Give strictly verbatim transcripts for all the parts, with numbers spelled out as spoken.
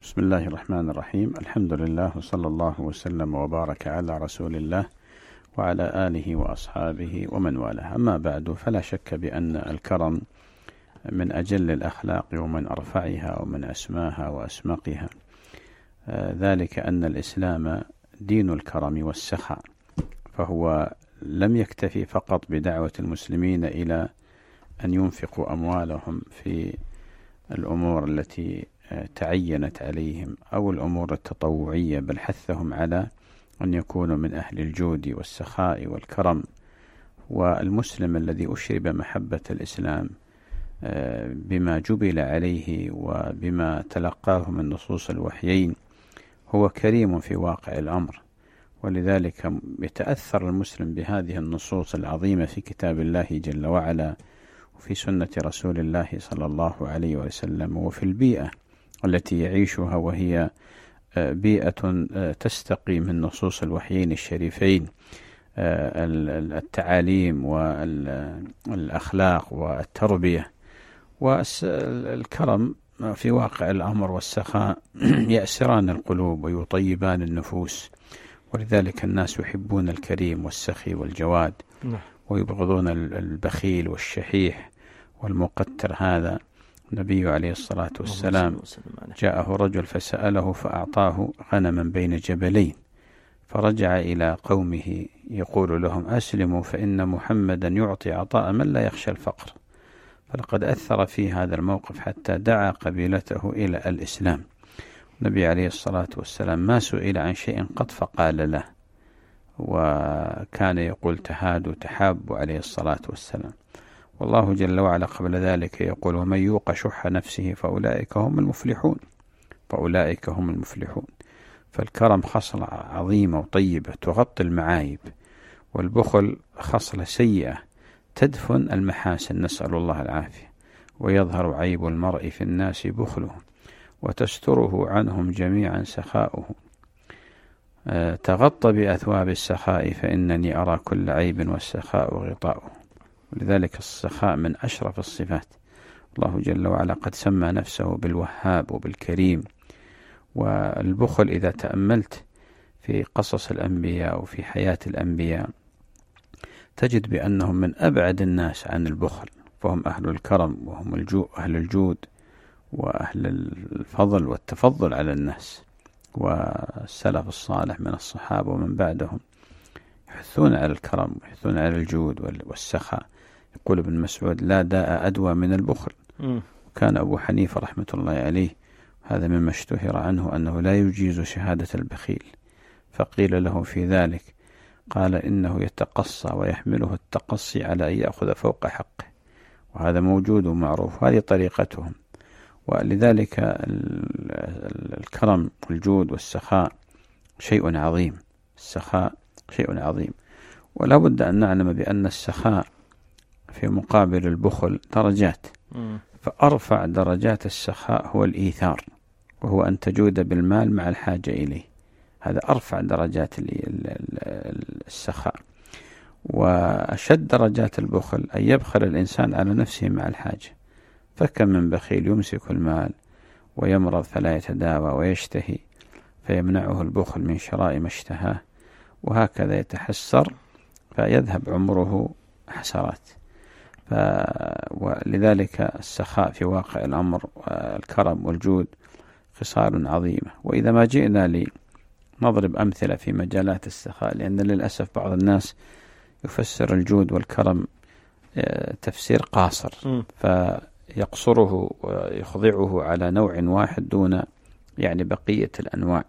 بسم الله الرحمن الرحيم. الحمد لله وصلى الله وسلم وبارك على رسول الله وعلى آله وأصحابه ومن والاه. أما بعد، فلا شك بأن الكرم من أجل الأخلاق ومن أرفعها ومن أسماها وأسمقها، ذلك أن الإسلام دين الكرم والسخاء، فهو لم يكتفي فقط بدعوة المسلمين إلى أن ينفقوا أموالهم في الأمور التي تعينت عليهم أو الأمور التطوعية، بل حثهم على أن يكونوا من أهل الجود والسخاء والكرم. والمسلم الذي أشرب محبة الإسلام بما جبل عليه وبما تلقاه من نصوص الوحيين هو كريم في واقع الأمر، ولذلك يتأثر المسلم بهذه النصوص العظيمة في كتاب الله جل وعلا وفي سنة رسول الله صلى الله عليه وسلم، وفي البيئة التي يعيشها، وهي بيئة تستقي من نصوص الوحيين الشريفين، التعاليم والأخلاق والتربية والكرم في واقع الأمر والسخاء يأسران القلوب ويطيبان النفوس. ولذلك الناس يحبون الكريم والسخي والجواد، ويبغضون البخيل والشحيح والمقتر. هذا النبي عليه الصلاة والسلام جاءه رجل فسأله فأعطاه غنما بين جبلين، فرجع إلى قومه يقول لهم: أسلموا فإن محمدا يعطي عطاء من لا يخشى الفقر. فلقد أثر في هذا الموقف حتى دعا قبيلته إلى الإسلام. النبي عليه الصلاة والسلام ما سئل عن شيء قط فقال له، وكان يقول تهادوا تحابوا عليه الصلاة والسلام. والله جل وعلا قبل ذلك يقول: ومن يوق شح نفسه فأولئك هم المفلحون فأولئك هم المفلحون. فالكرم خصلة عظيمة وطيبة تغطي المعايب، والبخل خصلة سيئة تدفن المحاسن، نسأل الله العافية. ويظهر عيب المرء في الناس بخله، وتستره عنهم جميعا سخاؤه. أه تغطى بأثواب السخاء فإنني أرى كل عيب والسخاء غطاؤه. ولذلك السخاء من أشرف الصفات. الله جل وعلا قد سمى نفسه بالوهاب وبالكريم. والبخل إذا تأملت في قصص الأنبياء وفي حياة الأنبياء تجد بأنهم من أبعد الناس عن البخل، فهم أهل الكرم وهم الجو أهل الجود وأهل الفضل والتفضل على الناس. والسلف الصالح من الصحابة ومن بعدهم يحثون على الكرم ويحثون على الجود والسخاء. يقول ابن مسعود: لا داء أدوى من البخل. م. وكان أبو حنيفة رحمة الله عليه هذا مما اشتهر عنه أنه لا يجيز شهادة البخيل، فقيل له في ذلك قال: إنه يتقصى ويحمله التقصي على أن يأخذ فوق حقه. وهذا موجود ومعروف، هذه طريقتهم. ولذلك الكرم والجود والسخاء شيء عظيم. السخاء شيء عظيم، ولا بد أن نعلم بأن السخاء في مقابل البخل درجات. فأرفع درجات السخاء هو الإيثار، وهو أن تجود بالمال مع الحاجة إليه. هذا أرفع درجات السخاء. وأشد درجات البخل أن يبخل الإنسان على نفسه مع الحاجة. فكم من بخيل يمسك المال ويمرض فلا يتداوى، ويشتهي فيمنعه البخل من شراء ما اشتهاه، وهكذا يتحسر فيذهب عمره حسرات. ف... ولذلك السخاء في واقع الأمر الكرم والجود خصال عظيمة. وإذا ما جئنا لنضرب أمثلة في مجالات السخاء، لأن للأسف بعض الناس يفسر الجود والكرم تفسير قاصر، فيقصره ويخضعه على نوع واحد دون يعني بقية الأنواع.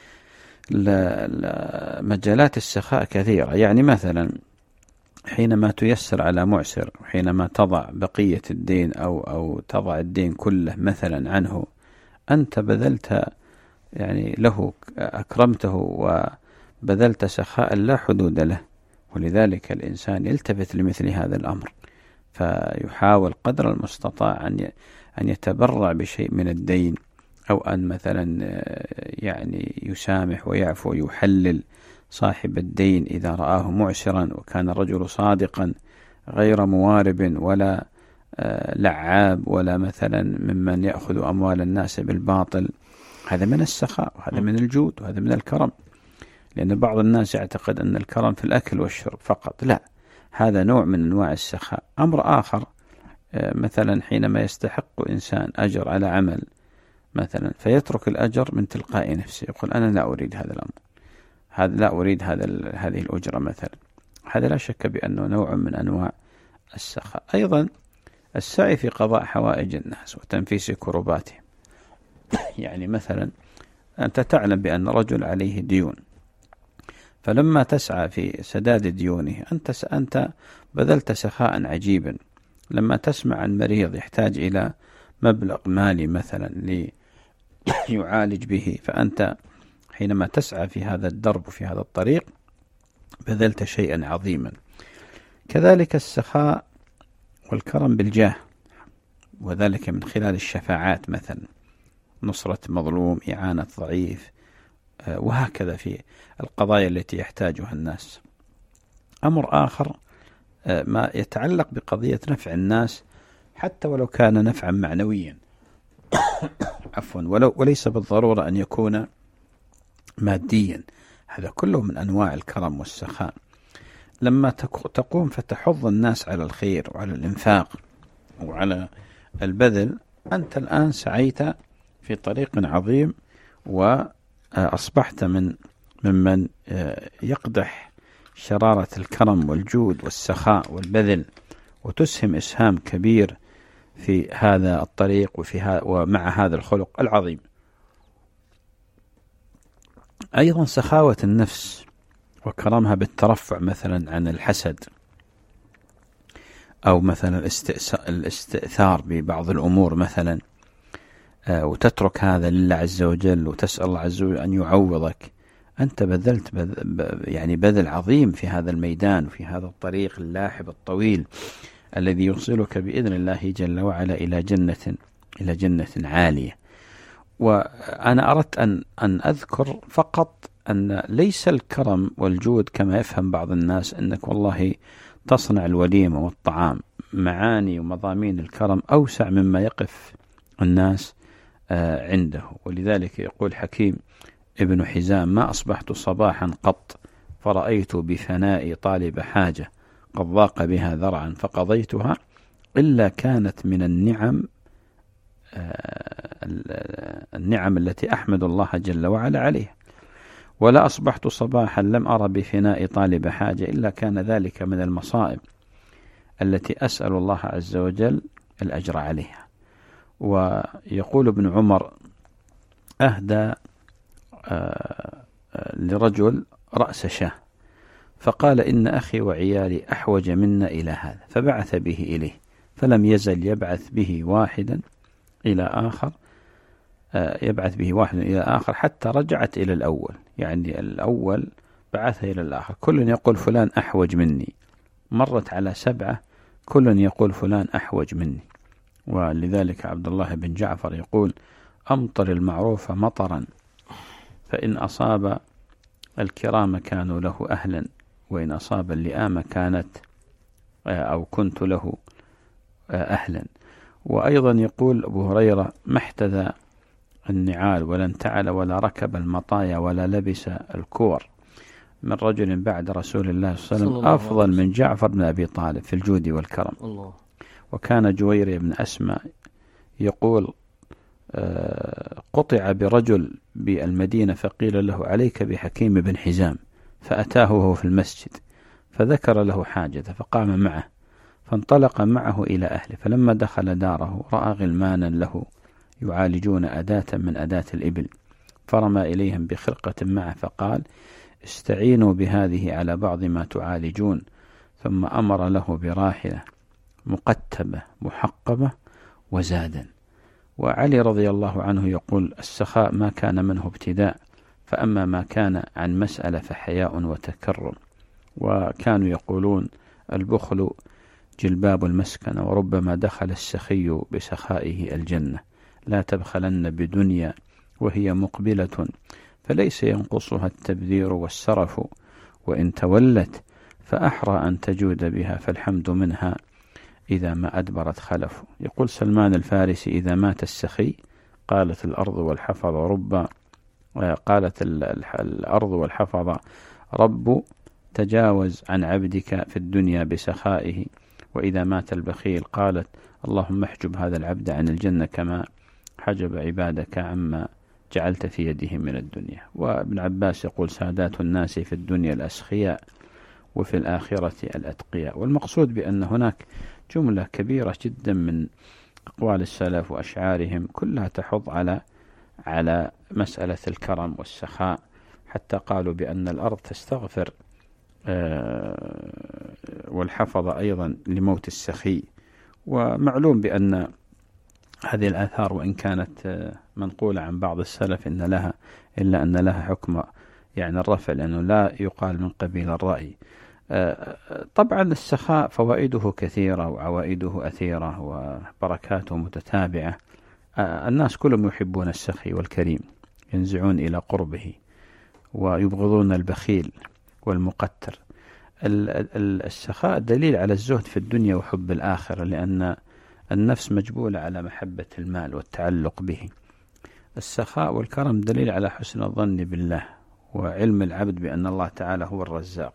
مجالات السخاء كثيرة. يعني مثلا حينما تيسر على معسر، حينما تضع بقية الدين أو أو تضع الدين كله مثلا عنه، أنت بذلت يعني له، أكرمته وبذلت سخاء لا حدود له. ولذلك الإنسان يلتفت لمثل هذا الأمر، فيحاول قدر المستطاع أن أن يتبرع بشيء من الدين، أو أن مثلا يعني يسامح ويعفو ويحلل صاحب الدين إذا رآه معسرا وكان الرجل صادقا غير موارب ولا لعاب ولا مثلا ممن يأخذ أموال الناس بالباطل. هذا من السخاء، وهذا من الجود، وهذا من الكرم. لأن بعض الناس يعتقد أن الكرم في الأكل والشرب فقط، لا، هذا نوع من أنواع السخاء. أمر آخر مثلا حينما يستحق إنسان أجر على عمل مثلا فيترك الأجر من تلقاء نفسه، يقول أنا لا أريد هذا الأمر، هذا لا أريد هذا هذه الأجرة مثلا، هذا لا شك بأنه نوع من أنواع السخاء. أيضا السعي في قضاء حوائج الناس وتنفيس كرباتهم. يعني مثلا أنت تعلم بأن رجل عليه ديون، فلما تسعى في سداد ديونه أنت أنت بذلت سخاء عجيبا. لما تسمع عن مريض يحتاج إلى مبلغ مالي مثلا ليعالج به، فأنت حينما تسعى في هذا الدرب وفي هذا الطريق بذلت شيئا عظيما. كذلك السخاء والكرم بالجاه، وذلك من خلال الشفاعات مثلا، نصرة مظلوم، إعانة ضعيف، وهكذا في القضايا التي يحتاجها الناس. أمر آخر ما يتعلق بقضية نفع الناس حتى ولو كان نفعا معنويا عفوا ولو وليس بالضرورة أن يكون ماديا، هذا كله من أنواع الكرم والسخاء. لما تقوم فتحض الناس على الخير وعلى الإنفاق وعلى البذل، أنت الآن سعيت في طريق عظيم، وأصبحت من ممن يقدح شرارة الكرم والجود والسخاء والبذل، وتسهم إسهام كبير في هذا الطريق وفي ها ومع هذا الخلق العظيم. أيضا سخاوة النفس وكرمها بالترفع مثلا عن الحسد، أو مثلا الاستئثار ببعض الأمور مثلا، وتترك هذا لله عز وجل وتسأل الله عز وجل أن يعوضك. أنت بذلت بذل يعني بذل عظيم في هذا الميدان وفي هذا الطريق اللاحب الطويل الذي يوصلك بإذن الله جل وعلا إلى جنة إلى جنة عالية. وأنا أردت أن أن أذكر فقط أن ليس الكرم والجود كما يفهم بعض الناس أنك والله تصنع الوليمة والطعام. معاني ومضامين الكرم أوسع مما يقف الناس عنده. ولذلك يقول حكيم ابن حزام: ما أصبحت صباحا قط فرأيت بفناء طالب حاجة قد ضاق بها ذرعا فقضيتها إلا كانت من النعم النعم التي أحمد الله جل وعلا عليها. ولا أصبحت صباحا لم أرى بفناء طالب حاجة إلا كان ذلك من المصائب التي أسأل الله عز وجل الأجر عليها. ويقول ابن عمر: أهدى لرجل رأس شاه فقال: إن أخي وعيالي أحوج منا إلى هذا، فبعث به إليه، فلم يزل يبعث به واحدا إلى آخر يبعث به واحدا إلى آخر حتى رجعت إلى الأول. يعني الأول بعث إلى الآخر، كل يقول فلان أحوج مني. مرت على سبعة كل يقول فلان أحوج مني. ولذلك عبد الله بن جعفر يقول: أمطر المعروف مطرا فإن أصاب الكرام كانوا له أهلا، وإن أصاب اللئام كانت أو كنت له أهلا. وأيضا يقول أبو هريرة: ما احتذى النعال ولا انتعل ولا ركب المطايا ولا لبس الكور من رجل بعد رسول الله صلى الله عليه وسلم أفضل من جعفر بن أبي طالب في الجود والكرم. الله. وكان جويري بن أسماء يقول: قطع برجل بالمدينة فقيل له: عليك بحكيم بن حزام، فأتاه وهو في المسجد فذكر له حاجته فقام معه فانطلق معه إلى أهله، فلما دخل داره رأى غلمانا له يعالجون أداة من أداة الإبل، فرمى إليهم بخرقة معه فقال: استعينوا بهذه على بعض ما تعالجون، ثم أمر له براحلة مقتبة محقبة وزادا. وعلي رضي الله عنه يقول: السخاء ما كان منه ابتداء، فأما ما كان عن مسألة فحياء وتكرم. وكانوا يقولون: البخل جلباب المسكن، وربما دخل السخي بسخائه الجنة. لا تبخلن بدنيا وهي مقبلة، فليس ينقصها التبذير والسرف، وإن تولت فأحرى أن تجود بها، فالحمد منها إذا ما أدبرت خلف. يقول سلمان الفارسي: إذا مات السخي قالت الأرض والحفظ رب قالت الأرض والحفظ رب تجاوز عن عبدك في الدنيا بسخائه، وإذا مات البخيل قالت اللهم احجب هذا العبد عن الجنة كما حجب عبادك عما جعلت في يده من الدنيا. وابن عباس يقول سادات الناس في الدنيا الأسخياء وفي الآخرة الأتقياء. والمقصود بأن هناك جملة كبيرة جدا من أقوال السلف وأشعارهم كلها تحض على على مسألة الكرم والسخاء، حتى قالوا بأن الأرض تستغفر والحفظ أيضا لموت السخي. ومعلوم بأن هذه الآثار وإن كانت منقولة عن بعض السلف إن لها إلا أن لها حكم يعني الرفع، لأنه لا يقال من قبيل الرأي. طبعا السخاء فوائده كثيرة وعوائده أثيرة وبركاته متتابعة. الناس كلهم يحبون السخي والكريم، ينزعون إلى قربه ويبغضون البخيل والمقتر. السخاء دليل على الزهد في الدنيا وحب الآخرة، لأن النفس مجبولة على محبة المال والتعلق به. السخاء والكرم دليل على حسن الظن بالله وعلم العبد بأن الله تعالى هو الرزاق.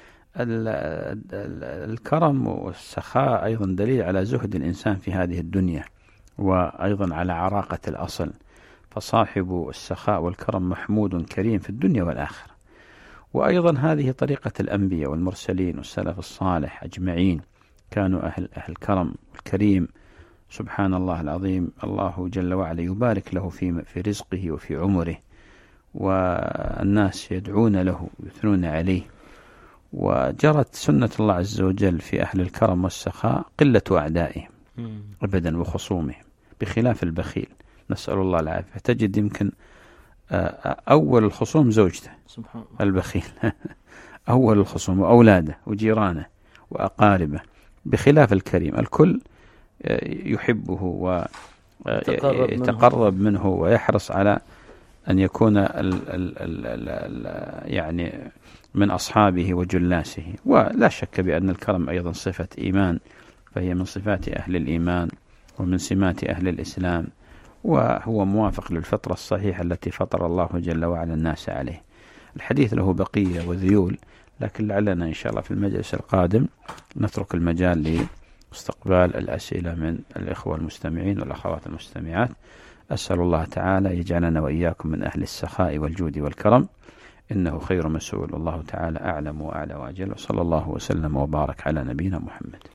الكرم والسخاء أيضا دليل على زهد الإنسان في هذه الدنيا، وأيضا على عراقة الأصل. فصاحب السخاء والكرم محمود كريم في الدنيا والآخرة. وأيضا هذه طريقة الأنبياء والمرسلين والسلف الصالح أجمعين، كانوا أهل أهل الكرم والكريم. سبحان الله العظيم، الله جل وعلا يبارك له في في رزقه وفي عمره، والناس يدعون له ويثنون عليه. وجرت سنة الله عز وجل في أهل الكرم والسخاء قلة أعدائهم أبدا وخصومهم، بخلاف البخيل نسأل الله العافية. تجد يمكن أول الخصوم زوجته سبحان الله البخيل أول الخصوم وأولاده وجيرانه وأقاربه، بخلاف الكريم الكل يحبه ويتقرب منه ويحرص على أن يكون ال ال ال ال يعني من أصحابه وجلاسه. ولا شك بأن الكرم أيضا صفة إيمان، فهي من صفات أهل الإيمان ومن سمات أهل الإسلام، وهو موافق للفطرة الصحيحة التي فطر الله جل وعلا الناس عليه. الحديث له بقية وذيول، لكن لعلنا إن شاء الله في المجلس القادم نترك المجال لاستقبال الأسئلة من الإخوة المستمعين والأخوات المستمعات. أسأل الله تعالى يجعلنا وإياكم من أهل السخاء والجود والكرم، إنه خير مسؤول. الله تعالى أعلم وأعلى وأجل، وصلى الله وسلم وبارك على نبينا محمد.